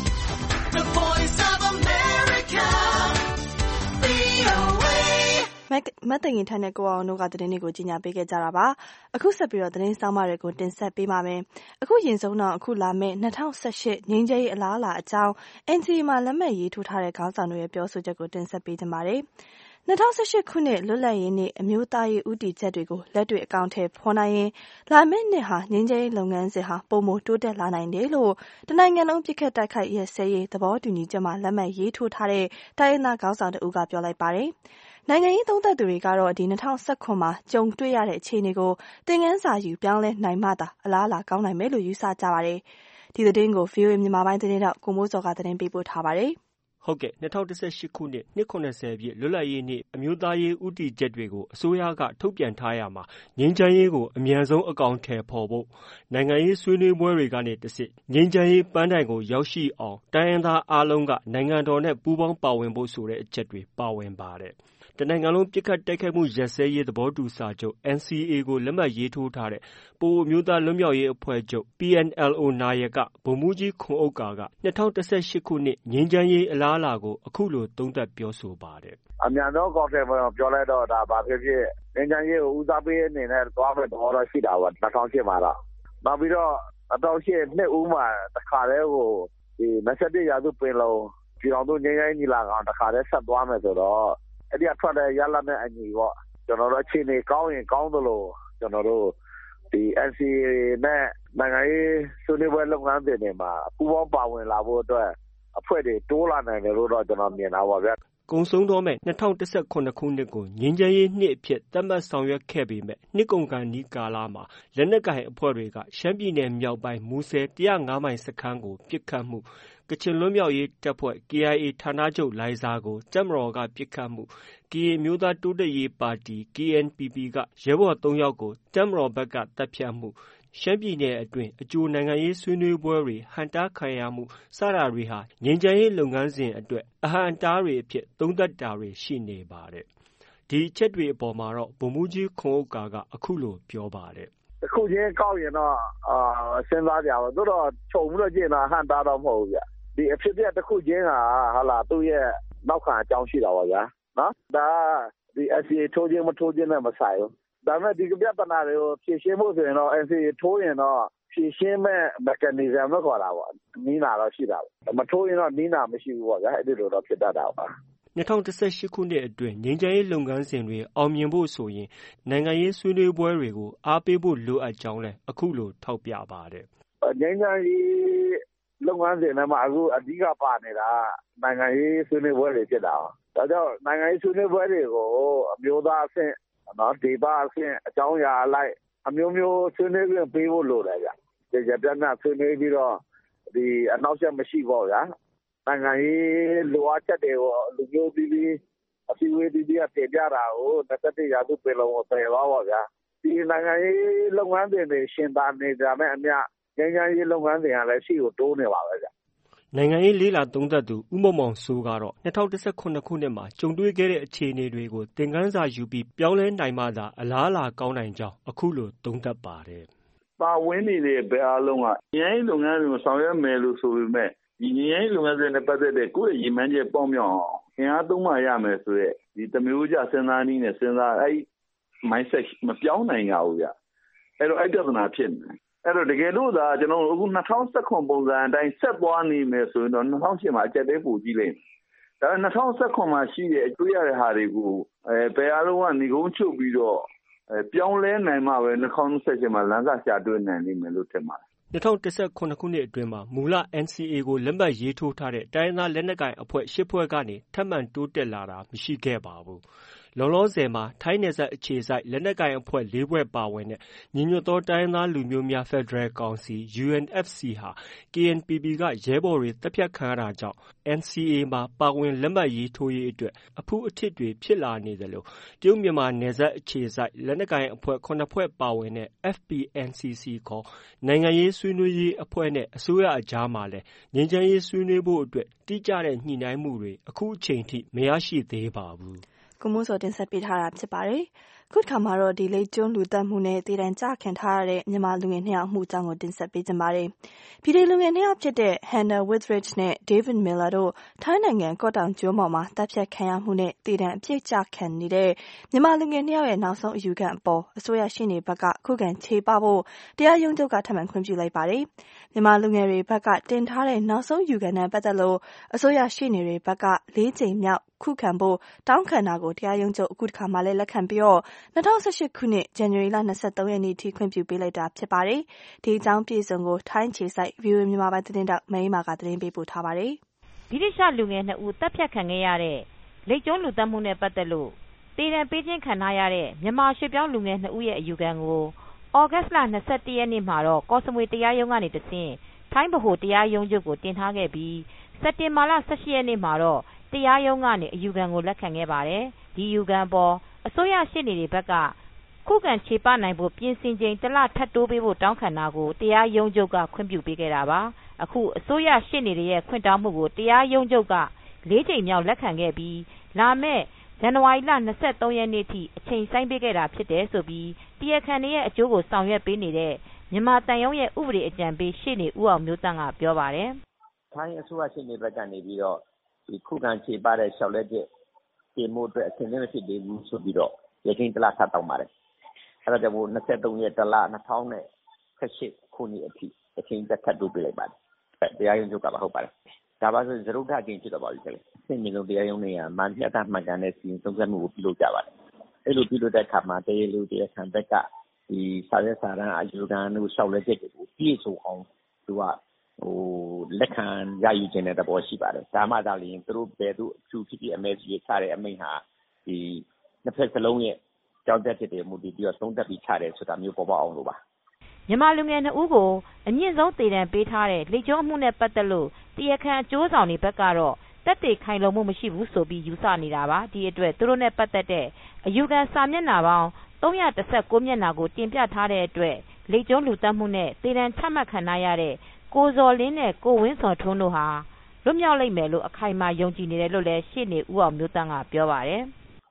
the voice of America, ဗွီအိုအေမတ်တငင်ထန်းနဲ့ကိုအောင်တို့ကသတင်းတွေကိုကြီးညာပေးခဲ့ကြတာပါအခုဆက်ပြီးတော့သတင်းဆောင်မတွေကိုတင်ဆက်ပေးပါမယ်အခုရင်ဆုံးတော့အခုလာမယ့်၂၀၁၈ငြိမ်းချမ်းရေးအလားအလာအကြောင်း N C A မှာလက်မှတ်ရေးထိုးထားတဲ့ခေါင်းဆောင်တွေရဲ့ပြောဆိုချက်ကိုတင်ဆက်ပေးကြပါမယ်၂၀၁၈ခုနှစ်လွတ်လပ်ရေးနေ့အမျိုးသားရေးဦးတည်ချက်တွေကိုလက်တွေ့အကောင့်ထဲဖော်နိုင်ရင်လာမယ့်နှစ်ဟာငြိမ်းချမ်းရေးလုပ်ငန်းစဉ်ဟာပုံမတိုးတက်လာနိုင်တယ်လို့တနိုင်ငံလုံးပြစ်ခတ်တိုက်ခိုက်ရဲစဲရေးသဘောတူညီချက်မှာလက်မှတ်ရေးထိုးထားတဲ့တိုင်းရင်းသားခေါင်းဆောင်တို့ကပြောလိုက်ပါတယ်နိုင်ငံရေးသုံးသပ်သူတွေကတော့ဒီ၂၀၁၇မှာကြုံတွေ့ရတဲ့အခြေအနေကိုသင်ခန်းစာယူပြောင်းလဲနိုင်မှသာအလားအလာကောင်းနိုင်မယ်လို့ယူဆကြပါတယ်ဒီသတင်းကို ဗွီအိုအေ မြန်မာပိုင်းသတင်းတောက်ကိုမိုးစောကသတင်းပေးပို့ထားပါတယ်ဟုတ်ကဲ့၂၀၁၈ခုနှစ်နှစ်၇၀ပြည့်လွတ်လပ်ရေးနေ့အမျိုးသားရေးဦးတည်ချက်တွေကိုအစိုးရကထုတ်ပြန်ထားရမှာငြိမ်းချမ်းရေးကိုအမြန်ဆုံးအကောင်အထည်ဖော်ဖို့နိုင်ငံရေးဆွေးနွေးပွဲတွေကနေတဆင့်ငြိမ်းချမ်းရေးပန်းတိုင်ကိုရောက်ရှိအောင်တိုင်းရင်းသားအားလုံးကနိုင်ငံတော်နဲ့ပူးပေါင်းပါဝင်ဖို့ဆိုတဲ့အချက်တွေပါဝင်ပါတယ်တနိုင်ငံလုံးပြစ်ခတ်တိုက်ခိုက်မှုရပ်စဲရေးသဘောတူစာချုပ် N C A ကိုလက်မှတ်ရေးထိုးထားတဲ့ပအိုဝ်းအမျိုးသားလွတ်မြောက်ရေးအဖွဲ့ချုပ် P N L O နာယကဗိုလ်မှူးကြီးခွန်ဥက္ကာက၂၀၁၈ခုနှစ်ငြိမ်းချမ်းရေးအလားအလာကိုအခုလိုသုံးသပ်ပြောဆိုပါတယ်အမြန်ဆုံးအကောင့်ထဲမှာပြောလိုက်တော့ဒါဘာဖြစ်ဖြစ်ငြိမ်းချမ်းရေးကိုဦးစားပေးအနေနဲ့သွားမယ့်သဘောတော့ရှိတာပေါ့၂၀၀၈မှာတော့နောက်ပြီးတော့၂၀၀၈နှစ်ဦးမှာတခါတည်းကိုဒီ၂၁ရာစုပင်လုံပြည်တော်စုငြိမ်းချမ်းရေးညီလာခံတခါတည်းဆက်သွားမယ်ဆိုတော့အဲ့ဒီအထွက်တဲ့ရလနဲ့အညီပေါ့ကျွန်တော်တို့အခြေအနေကောင်းရင်ကောင်းသလိုကျွန်တော်တို့ဒီ N C A နဲ့နိုင်ငံရေးဆွေးနွေးပွဲလုပ်ငန်းစဉ်တွေမှာပူးပေါင်းပါဝင်လာဖို့အတွက်အဖွဲ့တွေတိုးလာနိုင်တယ်လို့တော့ကျွန်တော်မြင်တာပါဗျာကုံဆုံးတော့မဲ့၂၀၁၇ခုနှစ်ကိုငြိမ်းချမ်းရေးနှစ်အဖြစ်သတ်မှတ်ဆောင်ရွက်ခဲ့ပေမဲ့နှစ်ကုန်ခါနီးကာလမှာလက်နက်ကိုင်အဖွဲ့တွေကရှမ်းပြည်နယ်မြောက်ပိုင်းမူဆယ်၁၀၅မိုင်စခန်းကိုပစ်ခတ်မှုကချင်လွတ်မြောက်ရေးတပ်ဖွဲ့ K I A ဌာနချုပ်လိုင်ဇာကိုတပ်မတော်ကပစ်ခတ်မှုကရင်မျိုးသားတိုးတက်ရေးပါတီ K N P P ကရဲဘော်၃ယောက်ကိုတပ်မတော်ဘက်ကတပ်ဖြတ်မှုရှမ်းပြည်နယ်အတွင်းအကျိုးနိုင်ငံရေးဆွေးနွေးပွဲတွေဟန်တာခံရမှုစတာတွေဟာငြိမ်းချမ်းရေးလုပ်ငန်းစဉ်အတွက်အဟန့်အတားတွေအဖြစ်သုံးသပ်တာတွေရှိနေပါတယ်။ဒီအချက်တွေအပေါ်မှာတော့ဗိုလ်မှူးကြီးခွန်ဥက္ကာကအခုလိုပြောပါတယ်တခုချင်းကောက်ရင်တော့အာစဉ်းစားကြပါသို့တော့ခြုံပြီးတော့ကျင်တာဟန်တာတော့မဟုတ်ဘူးဗျဒီအဖြစ်အပျက်တစ်ခုချင်းဟာဟာလာသူ့ရဲ့နောက်ခံအကြောင်းရှိတာပါဗျာနော်ဒါဒီ N C A ထိုးခြင်းမထိုးခြင်းနဲ့မဆိုင်ဘူးဒါပေမဲ့ဒီပြဿနာတွေကိုဖြေရှင်းဖို့ဆိုရင်တော့ N C A ထိုးရင်တော့ဖြေရှင်းမဲ့ mechanism လို့ခေါ်တာပေါ့နီးနာတော့ရှိတာပေါ့မထိုးရင်တော့နီးနာမရှိဘူးပေါ့ဗျာအဲ့ဒီလိုတော့ဖြစ်တတ်တာပါ၂၀၁၈ခုနှစ်အတွင်းငြိမ်းချမ်းရေးလုပ်ငန်းစဉ်တွေအောင်မြင်ဖို့ဆိုရင်နိုင်ငံရေးဆွေးနွေးပွဲတွေကိုအားပေးဖို့လိုအပ်ကြောင်းလည်းအခုလိုထောက်ပြပါတယ်ငြိမ်းချမ်းရေးလုပ်ငန်းစဉ်တွေမှာအခုအဓိကပါနေတာနိုင်ငံရေးဆွေးနွေးပွဲတွေဖြစ်တာဒါကြောင့်နိုင်ငံရေးဆွေးနွေးပွဲတွေကိုအမျိုးသားအဆင့်နော်ဒေသအဆင့်အကြောင်းအရာအလိုက်အမျိုးမျိုးဆွေးနွေးခွင့်ပေးဖို့လိုတယ်ဗျဒီကြပြတ်ဆွေးနွေးပြီးတော့ဒီအနောက်ကျမရှိပေါ့ဗျာနိုင်ငံရေးလိုအပ်ချက်တွေကိုလူမျိုးပြီးပြီးအစည်းအဝေးပြီးပြီးတင်ပြတာကို၂၁ရာစုပင်လုံကိုပယ်သွားပါဗျာဒီနိုင်ငံရေးလုပ်ငန်းစဉ်တွေရှင်သာနေကြတဲ့အမျှငြိမ်းချမ်းရေးလုပ်ငန်းစဉ်ကလည်းရှိကိုတိုးနေပါပဲဗျနိုင်ငံရေးလေးလာသုံးသပ်သူဦးမောင်မောင်စိုးကတော့၂၀၁၇ခုနှစ်မှာကြုံတွေ့ခဲ့တဲ့အခြေအနေတွေကိုသင်ခန်းစာယူပြီးပြောင်းလဲနိုင်မှသာအလားအလာကောင်းနိုင်ကြောင်းအခုလိုသုံးသပ်ပါတယ်ပါဝင်နေတဲ့ဘယ်အလုံးကငြိမ်းရေးလုပ်ငန်းတွေကိုဆောင်ရွက်မယ်လို့ဆိုပေမဲ့ဒီငြိမ်းရေးလုပ်ငန်းစဉ်နဲ့ပတ်သက်တဲ့ကိုယ့်ရဲ့ရည်မှန်းချက်ပေါင်းမြောက်အောင်အင်အားသုံးမှရမယ်ဆိုရက်ဒီတမျိုးကြစဉ်းစားနည်းနဲ့စဉ်းစားအဲ့ mindset မပြောင်းနိုင်ကြဘူးဗျအဲ့တော့အဲ့ပြဿနာဖြစ်နေတယ်အဲ့တော့တကယ်လို့သာကျွန်တော်အခု၂၀၁၇ပုံစံအတိုင်းဆက်သွားနေမယ်ဆိုရင်တော့၂၀၀၈မှာအကျက်တဲပို့ကြည့်လိုက်ဒါပေမဲ့၂၀၁၇မှာရှိတဲ့အတွေ့ရတဲ့ဟာတွေကိုအဲဘယ်အားလုံးကနေကုန်းချုပ်ပြီးတော့အဲပြောင်းလဲနိုင်မှပဲ၂၀၂၈မှာလမ်းစာရှာတွေ့နိုင်လိမ့်မယ်လို့ထင်ပါတယ်၂၀၁၇ခုနှစ်အတွင်းမှာမူလ N C A ကိုလက်မှတ်ရေးထိုးထားတဲ့တိုင်းရင်းသားလက်နက်ကိုင်အဖွဲ့၈ဖွဲ့ကနေထပ်မံတိုးတက်လာတာမရှိခဲ့ပါဘူးလောလောဆယ်မှာထိုင်းနယ်စပ်အခြေစိုက်လက်နက်ကိုင်အဖွဲ့၄ဖွဲ့ပါဝင်တဲ့ညီညွတ်သောတိုင်းရင်းသားလူမျိုးများဖက်ဒရယ်ကောင်စီ U N F C ဟာ K N P P ကရဲဘော်တွေတပ်ဖြတ်ခံရတာကြောင့် N C A မှာပါဝင်လက်မှတ်ရေးထိုးရေးအတွက်အဖုအထစ်တွေဖြစ်လာနေသလိုတရုတ်မြန်မာနယ်စပ်အခြေစိုက်လက်နက်ကိုင်အဖွဲ့၇ဖွဲ့ပါဝင်တဲ့ F P N C C ခေါ်နိုင်ငံရေးဆွေးနွေးရေးအဖွဲ့နဲ့အစိုးရအကြားမှာလည်းငြိမ်းချမ်းရေးဆွေးနွေးဖို့အတွက်တိကျတဲ့ညှိနှိုင်းမှုတွေအခုအချိန်ထိမရရှိသေးပါဘူးကိုမိုးစောတင်ဆက်ပေးထားတာဖြစ်ပါတယ်ခုတစ်ခါမှာတော့ဒီလိတ်ကျွန်းလူသက်မှုနဲ့တည်တံကြခံထားရတဲ့မြန်မာလူငယ်နှစ်ယောက်မှုအကြောင်းကိုတင်ဆက်ပေးကြပါမယ်။ပြည်သူလူငယ်နှစ်ယောက်ဖြစ်တဲ့ Hannah Withridge နဲ့ David Miller တို့ထိုင်းနိုင်ငံကော့တောင်ကျွန်းပေါ်မှာတပ်ဖြတ်ခံရမှုနဲ့တည်တံအပြစ်ကြခံနေတဲ့မြန်မာလူငယ်နှစ်ယောက်ရဲ့နောက်ဆုံးအယူခံအပေါ်အစိုးရရှေ့နေဘက်ကခုခံချေပဖို့တရားရုံးချုပ်ကထပ်မံခွင့်ပြုလိုက်ပါတယ်။မြန်မာလူငယ်တွေဘက်ကတင်ထားတဲ့နောက်ဆုံးယူခံနဲ့ပတ်သက်လို့အစိုးရရှေ့နေတွေဘက်ကလေးကြိမ်မြောက်ခုခံဖို့တောင်းခံတာကိုတရားရုံးချုပ်အခုတစ်ခါမှလည်းလက်ခံပြီးတော့၂၀၁၈ခုနှစ်ဇန်နဝါရီလ၂၃ရက်နေ့ထိခွင့်ပြုပေးလိုက်တာဖြစ်ပါတယ်။ဒီအကြောင်းပြည်စုံကိုထိုင်းခြေစိုက် ဗွီအိုအေ မြန်မာပိုင်းသတင်းတောက်မအေးမာကသတင်းပေးပို့ထားပါတယ်။ဗြိတိရှလူငယ်နှစ်ဦးတပ်ဖြတ်ခံခဲ့ရတဲ့လိတ်ကျွန်းလူသတ်မှုနဲ့ပတ်သက်လို့တေတံပေးခြင်းခံထားရတဲ့မြန်မာရွှေပြောင်းလူငယ်နှစ်ဦးရဲ့အယူခံကိုဩဂတ်လ၂၁ရက်နေ့မှာတော့ကော့စမွေတရားရုံးကနေတဆင့်ထိုင်းဗဟိုတရားရုံးချုပ်ကိုတင်ထားခဲ့ပြီးစက်တင်ဘာလ၁၈ရက်နေ့မှာတော့တရားရုံးကနေအယူခံကိုလက်ခံခဲ့ပါတယ်။ဒီအယူခံပေါ်အစိုးရရှေ့နေတွေဘက်ကခုခံချေပနိုင်ဖို့ပြင်ဆင်ချိန်တလထပ်တိုးပေးဖို့တောင်းခံတာကိုတရားရုံးချုပ်ကခွင့်ပြုပေးခဲ့တာပါ။အခုအစိုးရရှေ့နေတွေရဲ့ခွင့်တောင်းမှုကိုတရားရုံးချုပ်ကလေးကြိမ်မြောက်လက်ခံခဲ့ပြီးလာမယ့်ဇန်နဝါရီလ၂၃ရက်နေ့ထိအချိန်ဆိုင်းပေးခဲ့တာဖြစ်တယ်ဆိုပြီးတရားခံတွေရဲ့အကျိုးကိုဆောင်ရွက်ပေးနေတဲ့မြန်မာတန်ယုံရဲ့ဥပဒေအကြံပေးရှေ့နေဦးအောင်မျိုးသန့်ကပြောပါတယ်။ထိုင်းအစိုးရရှေ့နေဘက်ကနေပြီးတော့ဒီခုခံချေပတဲ့လျှောက်လဲချက်ပြင်မှုအတွက်အဆင်သင့်မဖြစ်သေးဘူးဆိုပြီးတော့ရခိုင်တလားထပ်တောင်းပါတယ်။အဲဒါကြောင့်မို့၂၃ရက်တလ၂၀၁၈ခုနှစ်အထိအချိန်သက်ထပ်တိုးပေးလိုက်ပါတယ်။တရားရုံးချုပ်ကပါဟုတ်ပါတယ်။ဒါပါဆိုသရုပ်ထအကျဉ်းဖြစ်တော့ပါပြီလေ။အဆင့်မြင့်ဆုံးတရားရုံးတွေကမှန်ပြတ်မှန်ကန်တဲ့စီရင်သုံးသပ်မှုကိုပြုလုပ်ကြပါတယ်။အဲလိုပြုလုပ်တဲ့အခါမှာတရားလူတရားခံဘက်ကဒီစာရွက်စာတမ်းအယူခံတို့လျှောက်လဲချက်တွေကိုပြည့်စုံအောင်သူကဟိုလက်ခံရယူခြင်းတဲ့သဘောရှိပါတယ်။ဒါမှသာလျှင်သူတို့ဘယ်သူအထူးဖြစ်ဖြစ်အမဲကြီးချတဲ့အမိန့်ဟာဒီနှစ်ဖက်စလုံးရဲ့ကြောက်တတ်တဲ့မူတည်ပြီးတော့သုံးသပ်ပြီးချတယ်ဆိုတာမျိုးပေါ်ပေါက်အောင်လို့ပါ။မြန်မာလူငယ်နှစ်ဦးကိုအမြင့်ဆုံးသေဒဏ်ပေးထားတဲ့လိတ်ကျွန်းအမှုနဲ့ပတ်သက်လို့တရားခံအကျိုးဆောင်တွေဘက်ကတော့တက်တေခိုင်လုံမှုမရှိဘူးဆိုပြီးယူဆနေတာပါ။ဒီအတွက်သူတို့နဲ့ပတ်သက်တဲ့အယူခံစာမျက်နှာပေါင်း၃၁၉မျက်နှာကိုတင်ပြထားတဲ့အတွက်လိတ်ကျွန်းလူသတ်မှုနဲ့သေဒဏ်ချမှတ်ခံရတဲ့ကိုဇော်လင်းနဲ့ကိုဝင်းစော်ထွန်းတို့ဟာလွတ်မြောက်လိမ့်မယ်လို့အခိုင်အမာယုံကြည်နေတယ်လို့လည်းရှေ့နေဦးအောင်မျိုးသန့်ကပြောပါတယ်။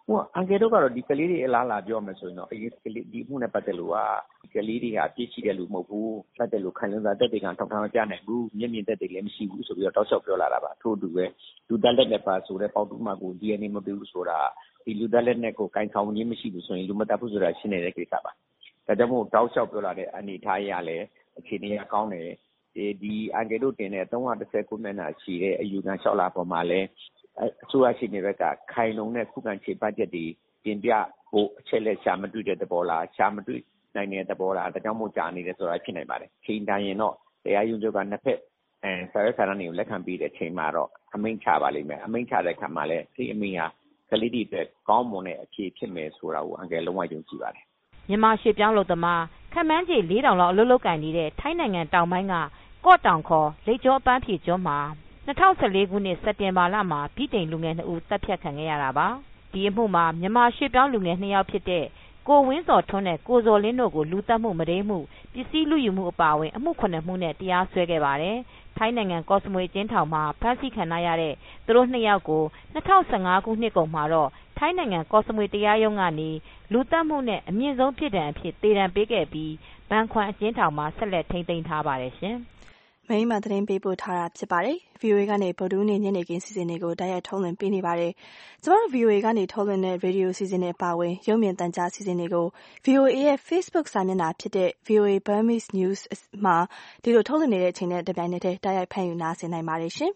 ဟိုအန်ကယ်တို့ကတော့ဒီကလေးတွေအလားလာပြောမယ်ဆိုရင်တော့အရေးကလေးဒီမှုနဲ့ပတ်သက်လို့ကကလေးတွေဟာပြည့်ရှိတဲ့လူမဟုတ်ဘူးပတ်သက်လို့ခိုင်လုံသာတက်တွေကထောက်ထားမပြနိုင်ဘူးမျက်မြင်သက်တွေလည်းမရှိဘူးဆိုပြီးတော့တောက်လျှောက်ပြောလာတာပါထို့အတူပဲလူတက်လက်နဲ့ပါဆိုတဲ့ပေါတူးမှကို ဒီ en အေ မပေးဘူးဆိုတာဒီလူတက်လက်နဲ့ကိုကိုင်ဆောင်ခြင်းမရှိဘူးဆိုရင်လူမတက်ဘူးဆိုတာရှင်းနေတဲ့ကိစ္စပါဒါကြောင့်မို့တောက်လျှောက်ပြောလာတဲ့အနေထားရလဲအခြေအနေကကောင်းတယ်ဒီအန်ကယ်တို့တင်တဲ့သုံး၁၉မျက်နှာရှိတဲ့အယူခံလျှောက်လာပေါ်မှာလဲအစိုးရရှိနေဘက်ကခိုင်လုံတဲ့ခုခံခြေပတ်ချက်တွေတင်ပြဖို့အချက်လက်ရှာမတွေ့တဲ့သဘောလားရှာမတွေ့နိုင်တဲ့သဘောလားဒါကြောင့်မို့ကြာနေတယ်ဆိုတာဖြစ်နိုင်ပါတယ်ချိန်တိုင်းရင်တော့တရားရုံးချုပ်ကနှစ်ဖက်အဲဆရာဆရာတွေကိုလက်ခံပြီးတဲ့အချိန်မှာတော့အမိန့်ချပါလိမ့်မယ်အမိန့်ချတဲ့အခါမှာလည်းဒီအမိန့်ဟာကလေးတွေအတွက်ကောင်းမွန်တဲ့အဖြေဖြစ်မယ်ဆိုတာကိုအန်ကယ်လုံးဝယုံကြည်ပါတယ်မြန်မာရွှေပြောင်းလုပ်သမားခန့်မှန်းခြေလေးထောင်လောက်အလုပ်လုပ်ကိုင်နေတဲ့ထိုင်းနိုင်ငံတောင်ပိုင်းကကော့တောင်ခေါ်လိတ်ကျောအပန်းဖြေကျွန်းမှာ၂၀၁၄ခုနှစ်စက်တင်ဘာလမှာဗြိတိန်လူငယ်နှစ်ဦးတပ်ဖြတ်ခံခဲ့ရတာပါဒီအမှုမှာမြန်မာရွှေပြောင်းလူငယ်နှစ်ယောက်ဖြစ်တဲ့ကိုဝင်းစော်ထွန်းနဲ့ကိုဇော်လင်းတို့ကိုလူသတ်မှုမုဒိမ်းမှုပစ္စည်းလူယူမှုအပါအဝင်အမှုခုနှစ်မှုနဲ့တရားစွဲခဲ့ပါတယ်ထိုင်းနိုင်ငံကော့စမွေအကျဉ်းထောင်မှာဖမ်းဆီးခံရတဲ့သူတို့နှစ်ယောက်ကို၂၀၁၅ခုနှစ်ကုန်မှာတော့ထိုင်းနိုင်ငံကော့စမွေတရားရုံးကနေလူသတ်မှုနဲ့အမြင့်ဆုံးပြစ်ဒဏ်အဖြစ်သေဒဏ်ပေးခဲ့ပြီးဘန်ခွမ်အကျဉ်းထောင်မှာဆက်လက်ထိန်းသိမ်းထားပါတယ်ရှင်မိန်းမသတင်းပေးပို့ထားတာဖြစ်ပါတယ် ဗွီအိုအေ ကနေဗုဒ္ဓဟူးနေ့ညနေခင်းစီစဉ်တွေကိုတိုက်ရိုက်ထုတ်လွှင့်ပေးနေပါတယ်ကျမတို့ ဗွီအိုအေ ကနေထုတ်လွှင့်တဲ့ရေဒီယိုစီစဉ်တွေအပါအဝင်ရုပ်မြင်သံကြားစီစဉ်တွေကို ဗွီအိုအေ ရဲ့ Facebook စာမျက်နှာဖြစ်တဲ့ ဗွီအိုအေ Burmese News မှာဒီလိုထုတ်လွှင့်နေတဲ့အချိန်နဲ့တပြိုင်နက်တည်းတိုက်ရိုက်ဖန်ယူနားဆင်နိုင်ပါတယ်ရှင်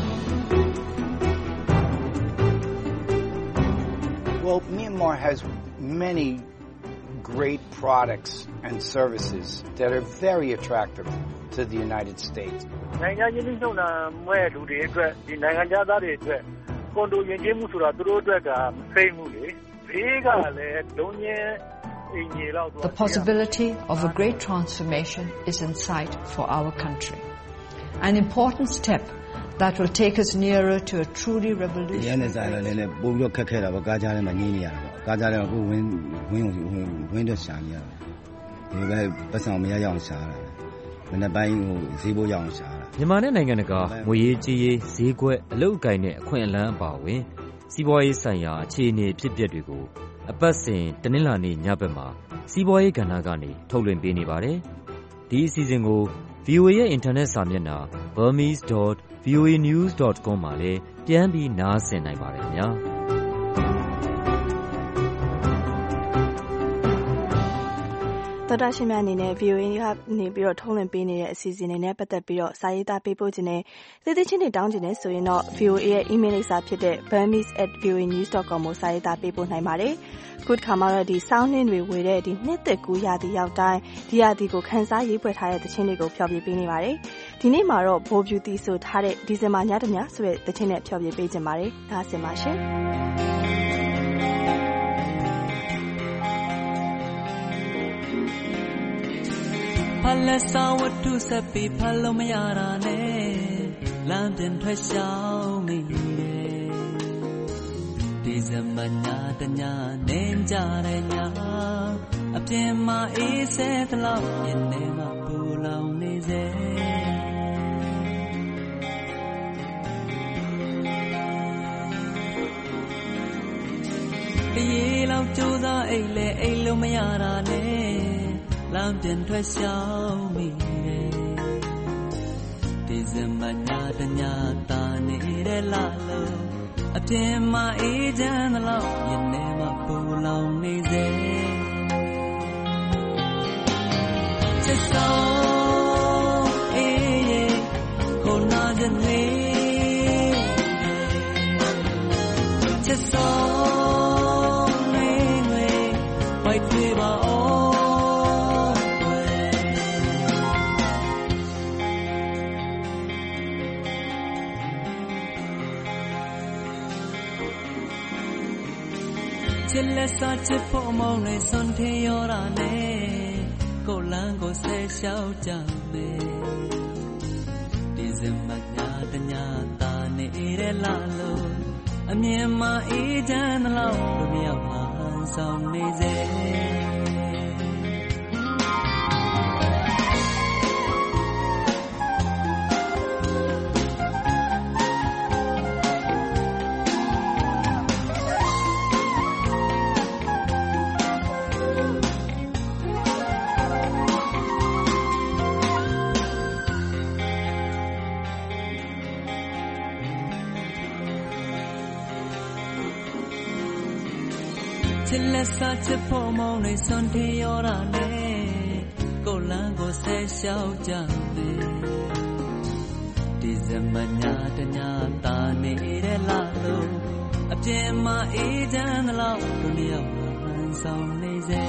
Well, Myanmar has many great products and services that are very attractive to the United States. နိုင်ငံချင်းနှုတ်နာမဲ့လူတွေအတွက်ဒီနိုင်ငံသားတွေအတွက်ကွန်ဒိုယဉ်ကျေးမှုဆိုတာသူတို့အတွက်ကမသိမှုလေဘေးကလည်းလုံးချင်းအင်ကြီးလောက် The possibility of a great transformation is in sight for our country. An important step that will take us nearer to a truly revolutionary. ရတဲ့ဆိုင်လည်းလည်းပို့ပြီးခက်ခဲတာပေါ့ကားကြားထဲမှာညင်းနေရတာပေါ့ကားကြားထဲမှာကိုဝင်းဝင်းဝင်ဝင်တော့ရှာနေရတယ်ဒီပဲပတ်ဆောင်မရရအောင်ရှာတာမနေ့ပိုင်းဟိုဈေးဘိုးရအောင်ရှာတာမြန်မာနဲ့နိုင်ငံတကာငွေရေးကြေးရေးဈေးကွက်အလုပ်အကိုင်နဲ့အခွင့်အလမ်းအပါအဝင်စီးပွားရေးဆိုင်ရာအခြေအနေဖြစ်ပျက်တွေကိုအပတ်စဉ်တနင်္လာနေ့ညဘက်မှာစီးပွားရေးကဏ္ဍကနေထုတ်လွှင့်ပေးနေပါတယ်ဒီအစီအစဉ်ကို ဗီအိုအေ ရဲ့အင်တာနက်စာမျက်နှာ burmese dot v o a news dot com မှာလည်းပြန်ပြီးနားဆင်နိုင်ပါတယ်ခင်ဗျာတော်တာရှင်များအနေနဲ့ ဗွီအိုအေ ကနေပြီးတော့ထုတ်လွှင့်ပေးနေတဲ့အစီအစဉ်တွေနဲ့ပတ်သက်ပြီးတော့စာရေးသားပေးပို့ခြင်းနဲ့သိသိချင်းတွေတောင်းခြင်းနဲ့ဆိုရင်တော့ ဗီအိုအေ ရဲ့ email လိပ်စာဖြစ်တဲ့ burmese at v o a news dot com ကိုစာရေးသားပေးပို့နိုင်ပါတယ်။ခုတစ်ခါမှတော့ဒီ sound တွေဝေတဲ့ဒီနှစ်သက်ကူရာသီရောက်တိုင်းဒီရာသီကိုခန်းစားရေးဖွဲ့ထားတဲ့သချင်းတွေကိုဖျော်ဖြေပေးနေပါတယ်။ဒီနေ့မှာတော့ဘိုးပြူတီဆိုထားတဲ့ဒီဇင်ဘာညတညဆိုတဲ့သချင်းနဲ့ဖျော်ဖြေပေးခြင်းပါတယ်။ဒါဆင်ပါရှင်။ဖလက်စာဝတ္ထုဆက်ပြီးဖလို့မရတာနဲ့လမ်းတင်ထွက်ရှောင်းမိတယ်ဒီဇင်ဘာညတညနေကြတဲ့ညအပြင်မှာအေးစဲသလောက်ညနေမှာပူလောင်နေစေတရေလောက်ကြိုးစားအိတ်လေအိတ်လို့မရတာနဲ့လမ်းပြန်ထွက်ရှောင်းမိတယ်ဒီဇင်ဘာညတညတာနေတဲ့လာလို့အပြင်မှာအေးချမ်းသလောက်ညနေမှာပူလောင်နေစေချစ်ဆုံးအေးကိုနာကြနေချစ်ဆုံးနေငွေဝိုက်ပြေပါချစ်လက်စားချစ်ဖို့မောင်းနေစွန်ထင်ရောတာနဲ့ကိုလန်းကိုဆဲလျှောက်ကြမယ်ဒီစမညာတညာတာနေတဲ့လာလို့အမြင်မှာအေးချမ်းသလောက်တို့မြောက်မှာဆောင်နေစေ chit let sa chit pho mong nei son thi yo ra ne ko lan ko se xiao ja me di zaman nya ta nya ta ne de la lo a pyin ma e jan la lo ni yaw man song nei se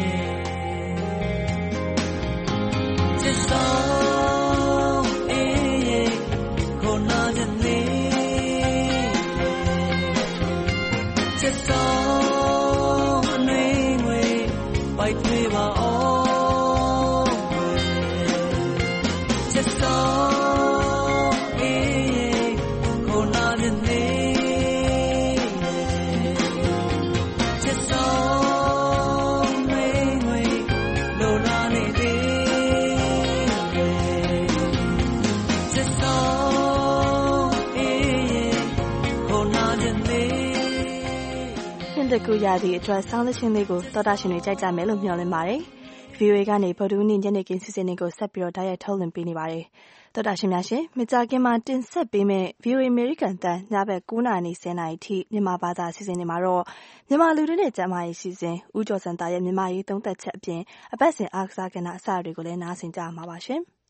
chit song e ye ko na jan ne chit song nei ngwe bai thwe ba o chit song e ko na jan ne chit song nei ngwe lo la ne de chit song e ko na jan ne တကူရသည့်အတွက်ဆောင်းသချင်းလေးကိုသောတာရှင်တွေကြိုက်ကြမယ်လို့မျှော်လင့်ပါတယ်။ ဗီအိုအေ ကနေဗုဒ္ဓဟူးနေ့ညနေခင်းစီစဉ်တွေကိုဆက်ပြီးတော့တိုက်ရိုက်ထုတ်လွှင့်ပေးနေပါတယ်။သောတာရှင်များရှင်မကြာခင်မှာတင်ဆက်ပေးမယ့် ဗီအိုအေ အမေရိကန်အသံညဘက်၉နာရီနဲ့၁၀နာရီထိမြန်မာဘာသာစီစဉ်တွေမှာတော့မြန်မာလူတွေနဲ့ကျန်းမာရေးစီစဉ်ဦးကျော်စံသားရဲ့မြန်မာရေးသုံးသပ်ချက်အပြင်အပတ်စဉ်အားကစားကဏ္ဍအစတွေကိုလည်းနားဆင်ကြမှာပါရှင်။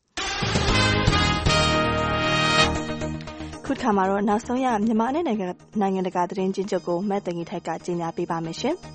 ခုခါမှာတော့နောက်ဆုံးရမြန်မာနဲ့နိုင်ငံနိုင်ငံတကာသတင်းချင်းချုပ်ကိုမတ်တငီထိုက်ကကြီးညာပေးပါမယ်ရှင်။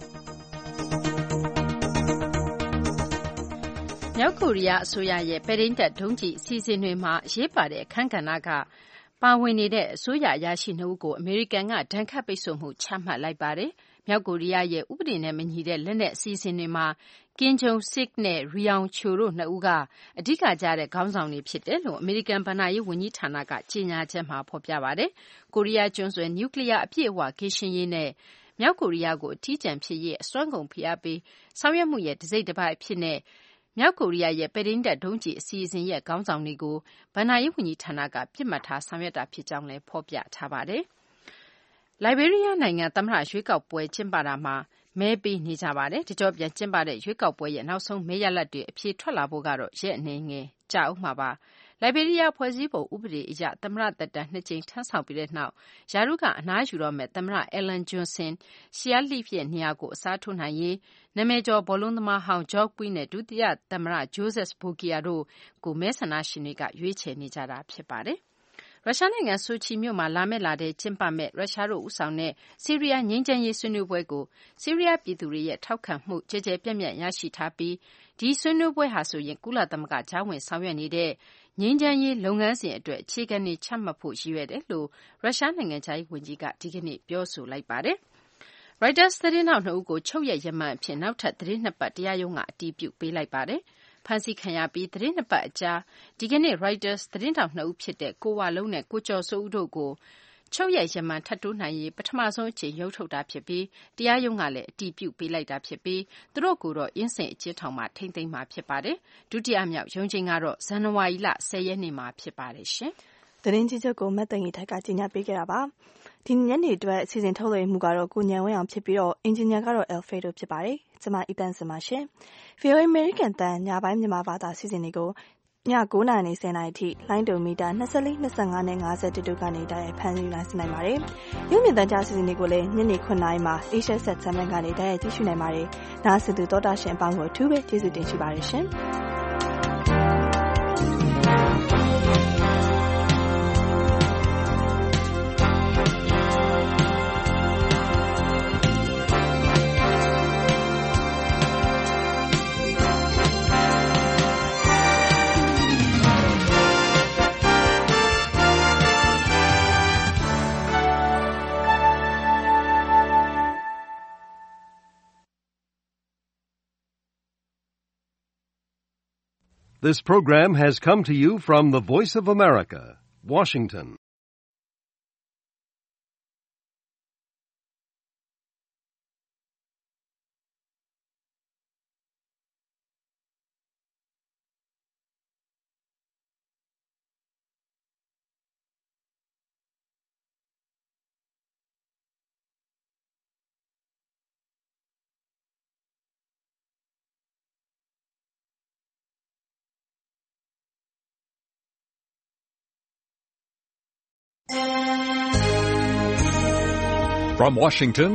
မြောက်ကိုရီးယားအစိုးရရဲ့ပဲ့ထိန်းတပ်ဒုံးကျည်အစီအစဉ်တွေမှာအရေးပါတဲ့အခန်းကဏ္ဍကပါဝင်နေတဲ့အစိုးရအရာရှိနှစ်ဦးကိုအမေရိကန်ကဒဏ်ခတ်ပိတ်ဆို့မှုချမှတ်လိုက်ပါတယ်။မြောက်ကိုရီးယားရဲ့ဥပဒေနဲ့မညီတဲ့လက်နက်အစီအစဉ်တွေမှာကင်ဂျုံစစ်နဲ့ရီယောင်ချိုတို့နှစ်ဦးကအဓိကကျတဲ့ခေါင်းဆောင်တွေဖြစ်တယ်လို့အမေရိကန်ဘဏ္ဍာရေးဝန်ကြီးဌာနကကြေညာချက်မှာဖော်ပြပါတယ်။ကိုရီးယားကျွန်းဆွယ်နျူကလ িয়ার အပြည့်အဝကင်းရှင်းရေးနဲ့မြောက်ကိုရီးယားကိုအထီးကျန်ဖြစ်ရေးအစွမ်းကုန်ဖိအားပေးဆောင်ရွက်မှုရဲ့တစိမ့်တစ်ပိုင်းအဖြစ်နဲ့မြောက်ကိုရီးယားရဲ့ပဲ့ထိန်းတပ်ဒုံးကျည်အစီအစဉ်ရဲ့ခေါင်းဆောင်တွေကိုဘဏ္ဍာရေးဝန်ကြီးဌာနကပြစ်မှတ်ထားဆောင်ရွက်တာဖြစ်ကြောင်းလည်းဖော်ပြထားပါတယ်။လိုက်ဘေးရီးယားနိုင်ငံသမ္မတရွေးကောက်ပွဲကျင်းပတာမှာမဲပေးနေကြပါတယ်။တကြောပြန်ကျင်းပတဲ့ရွေးကောက်ပွဲရဲ့နောက်ဆုံးမဲရလဒ်တွေအဖြေထွက်လာဖို့ကတော့ရက်အနည်းငယ်ကြာဦးမှာပါ။လိုက်ဘေးရီးယားဖွဲ့စည်းပုံဥပဒေအရသမ္မတသက်တမ်းနှစ်ကြိမ်ထမ်းဆောင်ပြီးတဲ့နောက်ယာရုကအနားယူတော့မဲ့သမ္မတအယ်လန်ဂျွန်ဆင်ရှီယာလီဖ်ရဲ့နေရာကိုအစားထိုးနိုင်ရေးနာမည်ကျော်ဘောလုံးသမားဟောင်းဂျော့ကွီးနဲ့ဒုတိယသမ္မတဂျိုးဇက်ဘိုကီယာတို့ကိုမဲဆန္ဒရှင်တွေကရွေးချယ်နေကြတာဖြစ်ပါတယ်။ရုရှားနိုင်ငံဆိုချီမြို့မှာလာမယ့်လထဲကျင်းပမယ့်ရုရှားတို့ဦးဆောင်တဲ့ဆီးရီးယားငြိမ်းချမ်းရေးဆွေးနွေးပွဲကိုဆီးရီးယားပြည်သူတွေရဲ့ထောက်ခံမှုကြဲကြဲပြန့်ပြန့်ရရှိထားပြီးဒီဆွေးနွေးပွဲဟာဆိုရင်ကုလသမဂ္ဂကြားဝင်ဆောင်ရွက်နေတဲ့ငြိမ်းချမ်းရေးလုပ်ငန်းစဉ်အတွက်အခြေခံတွေချမှတ်ဖို့ရည်ရွယ်တယ်လို့ရုရှားနိုင်ငံခြားရေးဝန်ကြီးကဒီကနေ့ပြောဆိုလိုက်ပါတယ်။ Reuters သတင်းထောက်နှစ်ဦးကိုချုပ်ရက်ရမန်အဖြစ်နောက်ထပ်သတင်းနှစ်ပတ်တရားရုံးကအတည်ပြုပေးလိုက်ပါတယ်။ဖမ်းဆီးခံရပြီးသတင်းနှစ်ပတ်အကြာဒီကနေ့ Reuters သတင်းထောက်နှစ်ဦးဖြစ်တဲ့ကိုဝလုံးနဲ့ကိုကျော်စိုးဦးတို့ကိုချုပ်ရက်ရမန်ထပ်တိုးနိုင်ရေးပထမဆုံးအချိန်ရုံးထုတ်တာဖြစ်ပြီးတရားရုံးကလည်းအတည်ပြုပေးလိုက်တာဖြစ်ပြီးသူတို့ကိုတော့အင်းစိန်အကျဉ်းထောင်မှာထိန်းသိမ်းမှာဖြစ်ပါတယ်။ဒုတိယမြောက်ရုံးချိန်ကတော့ဇန်နဝါရီလ၁၀ရက်နေ့မှာဖြစ်ပါတယ်ရှင်။သတင်းကြီးချုပ်ကိုမတ်တငီထိုက်ကကြီးညာပေးခဲ့တာပါ။ဒီညနေအတွက်အစီအစဉ်ထုတ်လွှင့်မှုကတော့ကိုညံဝင်းအောင်ဖြစ်ပြီးတော့အင်ဂျင်နီယာကတော့ Alfredo ဖြစ်ပါတယ်။ကျွန်မအီတန်စင်ပါရှင်။ ဗီအိုအေ American တန်ညပိုင်းမြန်မာဘာသာစီစဉ်တွေကိုည၉နာရီနဲ့၁၀နာရီထိလိုင်းဒိုမီတာ၂၄ ၂၅နဲ့၅၁တို့ကနေတိုက်ရိုက်ဖမ်းယူနိုင်နိုင်ပါတယ်။ရုပ်မြင်သံကြားစီစဉ်တွေကိုလည်းညနေ9နာရီမှာ Asia Set Channel ကနေတိုက်ရိုက်ကြည့်ရှုနိုင်ပါတယ်။နားဆင်သူသောတာရှင်အပေါင်းကိုအထူးပဲကျေးဇူးတင်ရှိပါတယ်ရှင်။ This program has come to you from the Voice of America, Washington. From Washington,